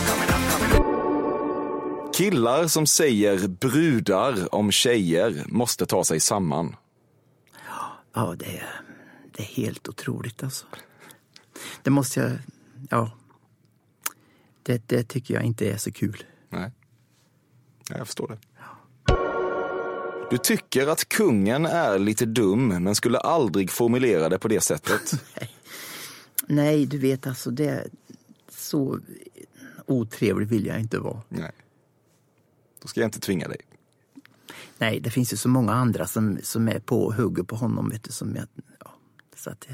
Killar som säger brudar om tjejer måste ta sig samman. Ja, det är, det är helt otroligt alltså. Det måste jag, ja... Det, det tycker jag inte är så kul. Nej, jag förstår det. Du tycker att kungen är lite dum, men skulle aldrig formulera det på det sättet. Nej. Nej, du vet alltså, det är så otrevlig vill jag inte vara. Nej, då ska jag inte tvinga dig. Nej, det finns ju så många andra som, som är på och hugger på honom, vet du, som jag, ja, så att det...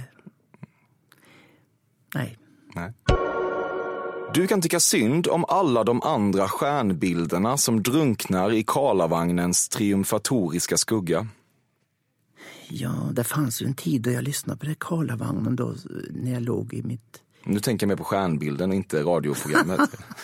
Nej. Nej. Du kan tycka synd om alla de andra stjärnbilderna som drunknar i Karlavagnens triumfatoriska skugga. Ja, det fanns ju en tid då jag lyssnade på det Karlavagnen då, när jag låg i mitt... Nu tänker jag mer på stjärnbilden och inte radioprogrammet.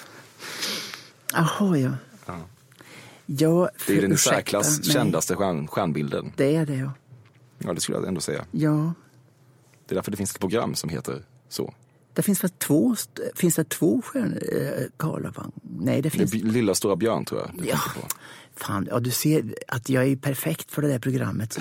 Jaha, ja. Ja. Ja, det är den särklass kändaste stjärn, stjärnbilden. Det är det, ja. Ja, det skulle jag ändå säga. Ja. Det är därför det finns ett program som heter så. Det finns väl två, finns det två stjärnor, eh, Karlavagn? Nej, det finns... Det lilla stora björn tror jag. Ja, fan, ja, du ser att jag är perfekt för det där programmet.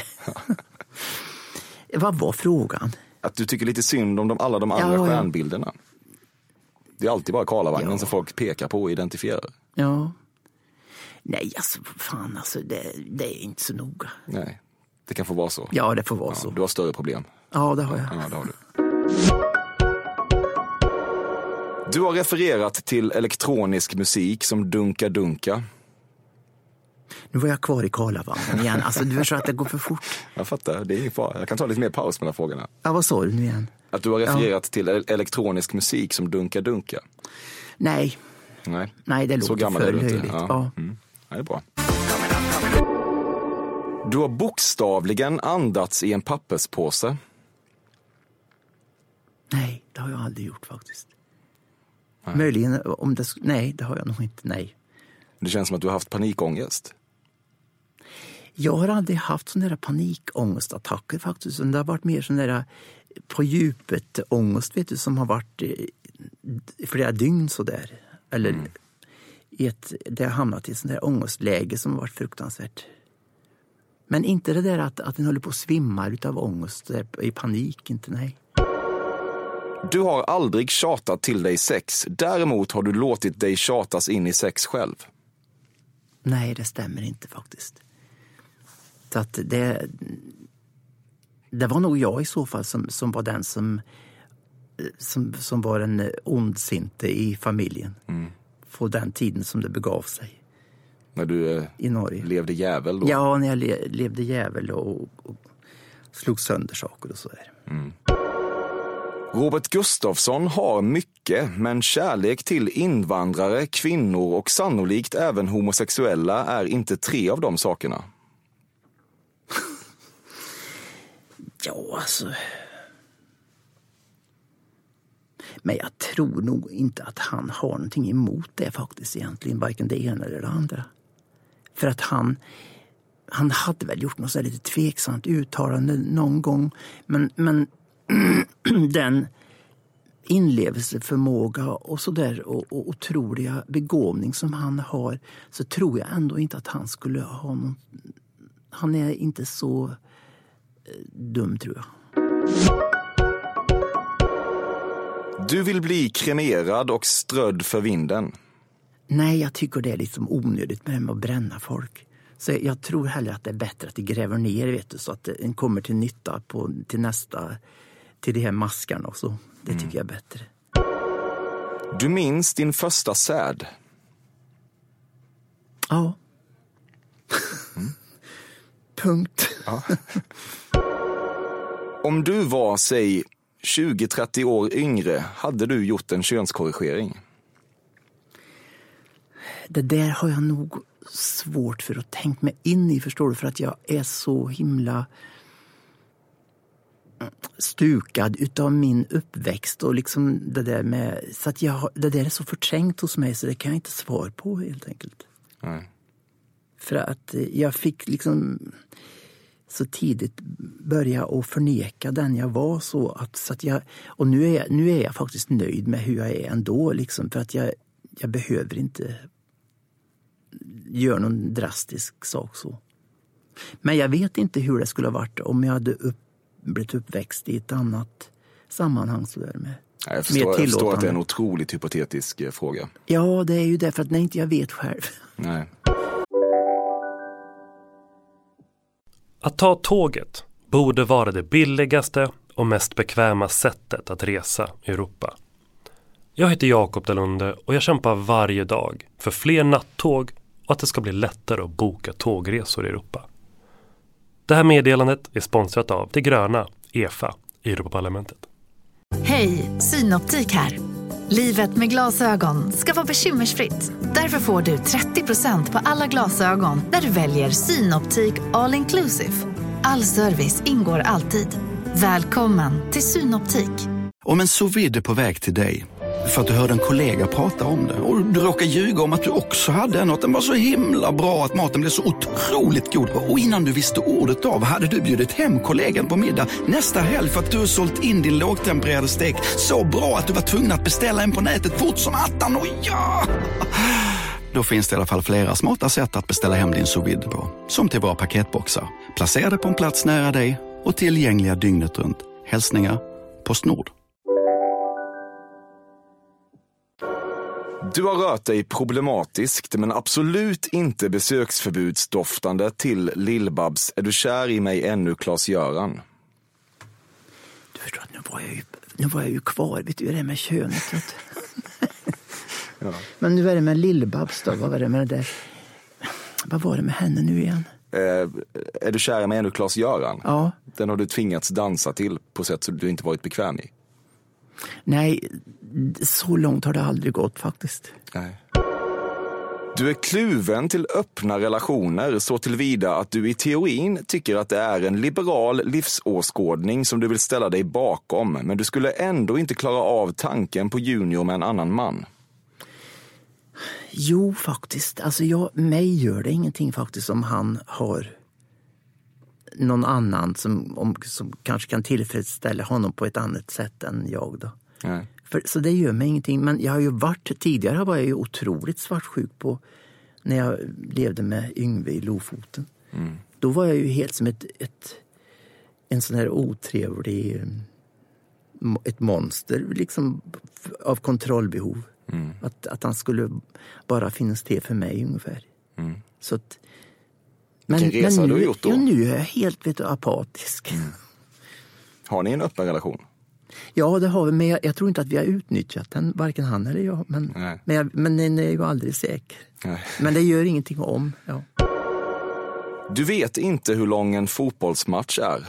Vad var frågan? Att du tycker lite synd om de, alla de andra ja, stjärnbilderna. Det är alltid bara Karlavagnen ja. som folk pekar på och identifierar. Ja. Nej, alltså fan, alltså, det, det är inte så noga. Nej, det kan få vara så. Ja, det får vara ja, så. Du har större problem. Ja, det har jag. Ja, det har du. Du har refererat till elektronisk musik som Dunka Dunka. Nu var jag kvar i Karlavagnen igen. Alltså, du förstår att det går för fort. Jag fattar, det är ingen fara. Jag kan ta lite mer paus mellan frågorna. Ja, vad sa du nu igen? Att du har refererat ja. till elektronisk musik som Dunka Dunka. Nej. Nej, Nej det så låter gammal för är du inte. löjligt. Ja. Ja. Mm. Ja, det är bra. Du har bokstavligen andats i en papperspåse. Nej, det har jag aldrig gjort faktiskt. Nej. Möjligen om det... Nej, det har jag nog inte. Nej. Det känns som att du har haft panikångest. Jag har aldrig haft sådana där panikångestattacker faktiskt. Det har varit mer sådana där på djupet ångest, vet du, som har varit i flera dygn sådär. Eller mm. i ett, det har hamnat i sådana där ångestläge som har varit fruktansvärt. Men inte det där att, att den håller på att svimma utav ångest, i panik, inte nej. Du har aldrig tjatat till dig sex. Däremot har du låtit dig tjatas in i sex själv. Nej, det stämmer inte faktiskt. Så att det, det var nog jag i så fall som, som var den som, som, som var den ondsinte i familjen. Mm. På den tiden som det begav sig. När du eh, i Norge. Levde jävel då? Ja, när jag le, levde jävel och, och slog sönder saker och så där. Mm. Robert Gustafsson har mycket, men kärlek till invandrare, kvinnor och sannolikt även homosexuella är inte tre av de sakerna. Ja, alltså... Men jag tror nog inte att han har någonting emot det faktiskt egentligen, varken det ena eller det andra. För att han, han hade väl gjort något så lite tveksamt uttalande någon gång, men, men den inlevelseförmåga och sådär och, och otroliga begåvning som han har, så tror jag ändå inte att han skulle ha någon... Han är inte så eh, dum, tror jag. Du vill bli kremerad och strödd för vinden. Nej, jag tycker det är liksom onödigt med det med att bränna folk. Så jag tror hellre att det är bättre att det gräver ner, vet du, så att den kommer till nytta på, till nästa, till de här maskarna och så. Det tycker mm. jag är bättre. Du minns din första säd? Ja. Mm. Punkt. Ja. Om du var, säg, tjugo till trettio år yngre, hade du gjort en könskorrigering? Det där har jag nog svårt för att tänka mig in i, förstår du, för att jag är så himla stukad utav min uppväxt och liksom det där med, så att jag, det där är så förträngt hos mig så det kan jag inte svara på helt enkelt. Nej. För att jag fick liksom så tidigt börja att förneka den jag var, så att, så att jag, och nu är, nu är jag faktiskt nöjd med hur jag är ändå liksom, för att jag, jag behöver inte göra någon drastisk sak så. Men jag vet inte hur det skulle ha varit om jag hade upp, blivit uppväxt i ett annat sammanhang så där med. Ja, jag, förstår, jag förstår att det är en otroligt hypotetisk eh, fråga. Ja, det är ju därför att när inte jag vet själv. Nej. Att ta tåget borde vara det billigaste och mest bekväma sättet att resa i Europa. Jag heter Jakob Dalunde och jag kämpar varje dag för fler nattåg och att det ska bli lättare att boka tågresor i Europa. Det här meddelandet är sponsrat av Det gröna, E F A, i Europaparlamentet. Hej, Synoptik här. Livet med glasögon ska vara bekymmersfritt. Därför får du trettio procent på alla glasögon när du väljer Synoptik All Inclusive. All service ingår alltid. Välkommen till Synoptik. Om en sous vide är på väg till dig För att du hörde en kollega prata om det. Och du råkade ljuga om att du också hade en. Och att den var så himla bra att maten blev så otroligt god. Och innan du visste ordet av hade du bjudit hem kollegan på middag nästa helg för att du sålt in din lågtempererade stek så bra att du var tvungen att beställa en på nätet fort som attan. Och ja! Då finns det i alla fall flera smarta sätt att beställa hem din sous vide på. Som till våra paketboxar. Placerade på en plats nära dig och tillgängliga dygnet runt. Hälsningar PostNord. Du har rört dig problematiskt men absolut inte besöksförbudsdoftande till Lill-Babs Är du kär i mig ännu, Claes-Göran? Du förstår att nu var jag ju, nu var jag ju kvar, vet du, det är med könet. Ja. Men nu är det med Lill-Babs då, vad var det med det där? Vad var det med henne nu igen? Eh, är du kär i mig ännu, Claes-Göran? Ja. Den har du tvingats dansa till på sätt som du inte varit bekväm i. Nej, så långt har det aldrig gått faktiskt. Nej. Du är kluven till öppna relationer så tillvida att du i teorin tycker att det är en liberal livsåskådning som du vill ställa dig bakom, men du skulle ändå inte klara av tanken på junior med en annan man. Jo, faktiskt. Alltså jag, mig gör det ingenting faktiskt om han har någon annan som, om, som kanske kan tillfredsställa honom på ett annat sätt än jag då. Nej. För, så det gör mig ingenting. Men jag har ju varit, tidigare var jag ju otroligt svartsjuk på när jag levde med Yngve i Lofoten. Mm. Då var jag ju helt som ett, ett en sån här otrevlig ett monster liksom av kontrollbehov. Mm. Att, att han skulle bara finnas till för mig ungefär. Mm. Så att, men, Vilken resa men nu, har du gjort då? Ja, nu är jag helt vet du, apatisk. Mm. Har ni en öppen relation? Ja, det har vi, men jag, jag tror inte att vi har utnyttjat den, varken han eller jag. Men, men, jag, men den är ju aldrig säker. Nej. Men det gör ingenting om. Ja. Du vet inte hur lång en fotbollsmatch är?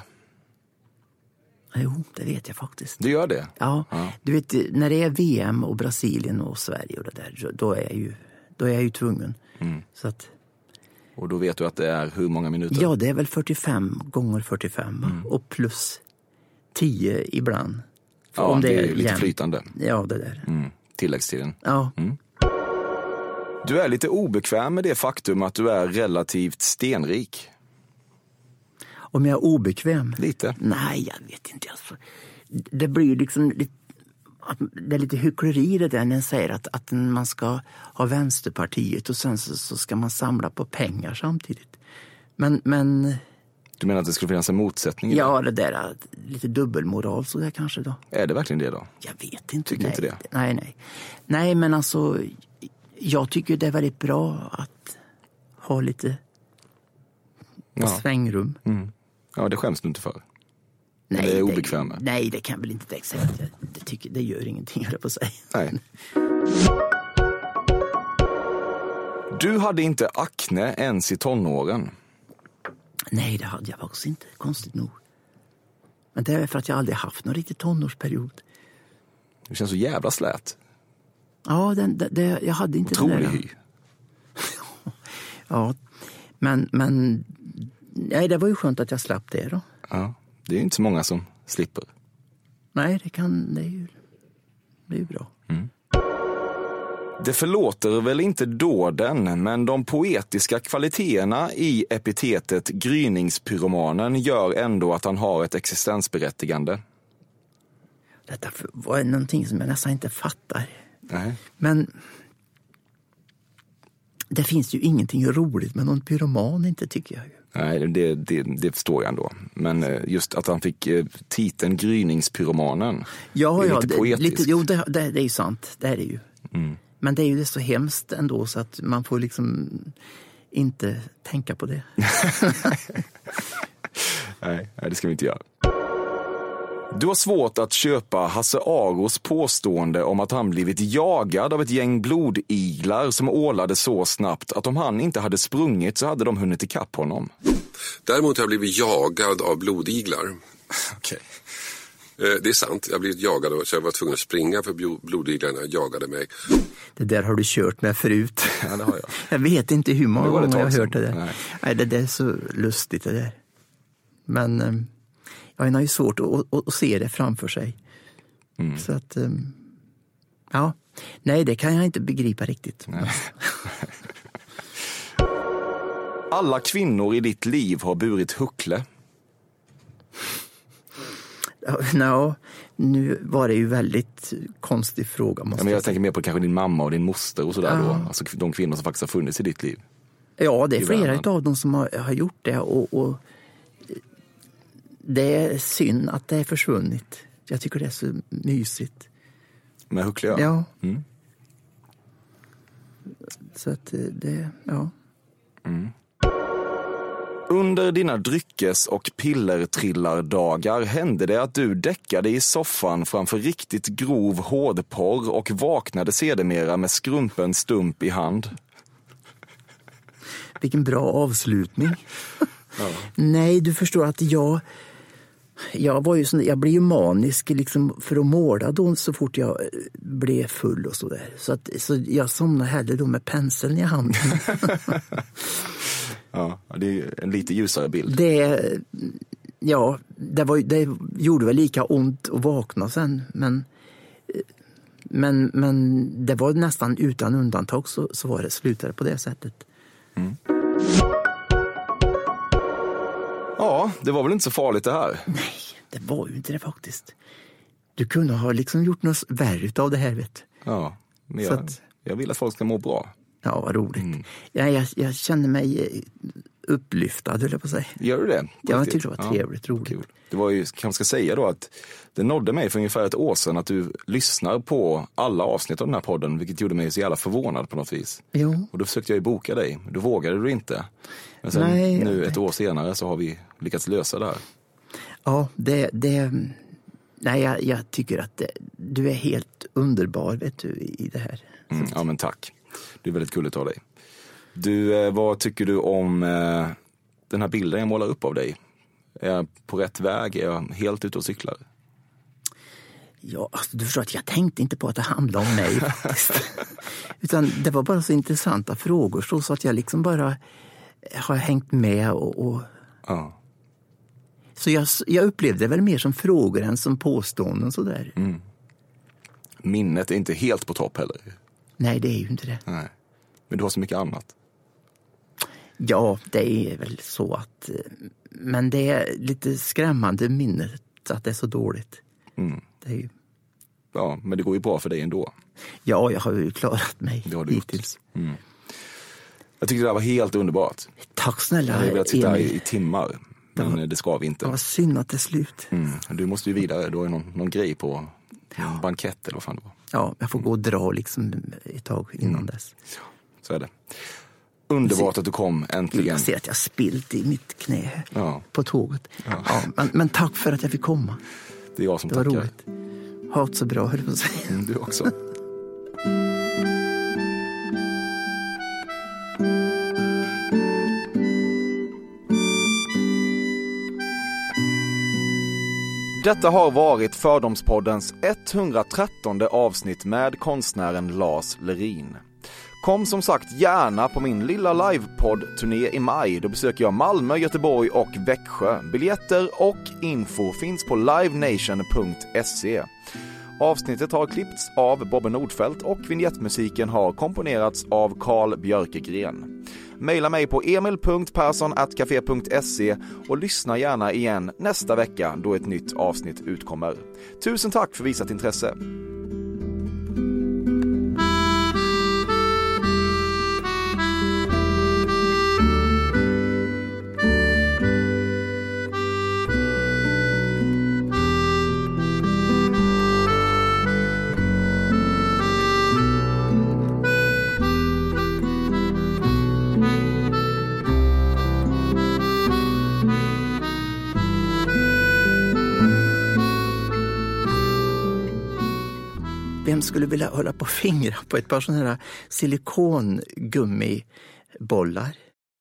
Jo, det vet jag faktiskt. Du gör det? Ja, ja. Du vet, när det är V M och Brasilien och Sverige och det där, då är jag ju, då är jag ju tvungen. Mm. Så att, och då vet du att det är hur många minuter? Ja, det är väl fyrtiofem gånger fyrtiofem mm. och plus tio ibland. Ja, om det, det är, är lite jämnt. Flytande. Ja, det där. Mm. Tilläggstiden. Ja. Mm. Du är lite obekväm med det faktum att du är relativt stenrik. Om jag är obekväm? Lite. Nej, jag vet inte. Alltså. Det blir ju liksom lite, det är lite hyckleri det där när jag säger att, att man ska ha Vänsterpartiet och sen så, så ska man samla på pengar samtidigt. Men, men... Du menar att det skulle finnas en motsättning? Ja, det där lite dubbelmoral så där kanske då. Är det verkligen det då? Jag vet inte. Tycker nej, inte det? Nej, nej. Nej, men alltså jag tycker det är väldigt bra att ha lite ja. svängrum. Mm. Ja, det skäms du inte för. Nej, det är obekväm. Det, nej, det kan väl inte tänka sig. Jag, det, tycker, det gör ingenting på sig. Nej. Du hade inte akne ens i tonåren. Nej, det hade jag faktiskt inte. Konstigt nog. Men det är för att jag aldrig haft någon riktig tonårsperiod. Du känns så jävla slät. Ja, det, det, det, jag hade inte Otrolig det där. hy. Ja, men, men nej, det var ju skönt att jag slapp det då. Ja, det är ju inte så många som slipper. Nej, det kan, det är ju, det är ju bra. Mm. Det förlåter väl inte dåden, men de poetiska kvaliteterna i epitetet gryningspyromanen gör ändå att han har ett existensberättigande. Detta var någonting som jag nästan inte fattar. Nej. Men det finns ju ingenting roligt med någon pyroman, inte tycker jag ju. Nej, det, det, det förstår jag ändå. Men just att han fick titeln gryningspyromanen ja, är ja, lite det, poetiskt. Lite, jo, det, det, det är ju sant. Det är det ju. Mm. Men det är ju det så hemskt ändå så att man får liksom inte tänka på det. nej, nej, det ska vi inte göra. Du har svårt att köpa Hasse Aros påstående om att han blivit jagad av ett gäng blodiglar som ålade så snabbt att om han inte hade sprungit så hade de hunnit ikapp honom. Däremot har jag blivit jagad av blodiglar. Okej. Det är sant, jag har blivit jagad så jag var tvungen att springa för blodiglarna jagade mig. Det där har du kört med förut. Ja, det har jag. Jag vet inte hur många gånger jag har hört det där. Nej. Nej, det där är så lustigt det där. Men ja, han har ju svårt att, att, att se det framför sig. Mm. Så att Ja, nej det kan jag inte begripa riktigt. Nej. Alla kvinnor i ditt liv har burit huckle. No, nu var det ju väldigt konstig fråga. Måste Ja, men jag jag tänker mer på kanske din mamma och din moster och sådär ja. då. Alltså de kvinnor som faktiskt har funnits i ditt liv. Ja, det är I flera världen. av dem som har, har gjort det och, och det är synd att det är försvunnit. Jag tycker det är så mysigt. Med huckle, ja. Ja. Mm. Så att det, ja. Mm. Under dina dryckes- och pillertrillardagar hände det att du däckade i soffan framför riktigt grov hårdporr och vaknade sedermera med skrumpen stump i hand. Vilken bra avslutning. Ja. Nej, du förstår att jag jag var ju sån, jag blev ju manisk liksom för att måla då så fort jag blev full och så där. Så att så jag somnade hellre då med penseln i handen. Ja, det är en lite ljusare bild. Det ja, det var det gjorde väl lika ont att vakna sen, men men men det var nästan utan undantag så så var det slutade på det sättet. Mm. Ja, det var väl inte så farligt det här? Nej, det var ju inte det faktiskt. Du kunde ha liksom gjort något värre av det här, vet du. Ja, men Så jag, att, jag vill att folk ska må bra. ja, vad roligt. Mm. Ja, jag, jag kände mig upplyftad, höll jag på att säga. Gör du det? Ja, jag tyckte det var trevligt, ja, roligt. Kul. Det var ju, kanske ska säga då att det nådde mig för ungefär ett år sedan att du lyssnar på alla avsnitt av den här podden, vilket gjorde mig så jävla förvånad på något vis. Jo. Och då försökte jag ju boka dig, då vågade du inte. Men sen Nej, nu det... ett år senare så har vi lyckats lösa det här. Ja, det... det nej, jag, jag tycker att det, du är helt underbar, vet du, i det här. Mm, ja, men tack. Det är väldigt gulligt av dig. Du, eh, vad tycker du om eh, den här bilden jag målar upp av dig? Är jag på rätt väg? Är jag helt ute och cyklar? Ja, alltså, du förstår att jag tänkte inte på att det handlade om mig faktiskt. Utan det var bara så intressanta frågor så, så att jag liksom bara har hängt med och... och... Ja. Så jag, jag upplevde det väl mer som frågor än som påståenden sådär. Mm. Minnet är inte helt på topp heller. Nej, det är ju inte det. Nej. Men du har så mycket annat. Ja, det är väl så att... Men det är lite skrämmande minnet att det är så dåligt. Mm. Det är ju... Ja, men det går ju bra för dig ändå. Ja, jag har ju klarat mig det har du hittills. Mm. Jag tyckte det här var helt underbart. Tack snälla, Jag har velat sitta här Emil. i, i timmar, men det, det ska vi inte. Det var synd att det är slut. Mm. Du måste ju vidare, du har ju någon, någon grej på en bankett eller vad fan det var. Ja, jag får gå och dra liksom ett tag innan Mm. dess. Så är det. Underbart att du kom äntligen. Jag ser att jag spilt i mitt knä ja. på tåget. Ja. Ja, men, men tack för att jag fick komma. Det är jag som det var tackar. roligt. Ha det så bra, höll jag på att säga. Mm, du också. Detta har varit Fördomspoddens etthundratrettonde avsnitt med konstnären Lars Lerin. Kom som sagt gärna på min lilla livepodd-turné i maj. Då besöker jag Malmö, Göteborg och Växjö. Biljetter och info finns på livenation punkt se. Avsnittet har klippts av Bobbe Nordfeldt och vignettmusiken har komponerats av Carl Björkegren. Maila mig på emil punkt persson at café punkt se och lyssna gärna igen nästa vecka då ett nytt avsnitt utkommer. Tusen tack för visat intresse. Vem skulle vilja hålla på fingra på ett par sådana här silikongummibollar?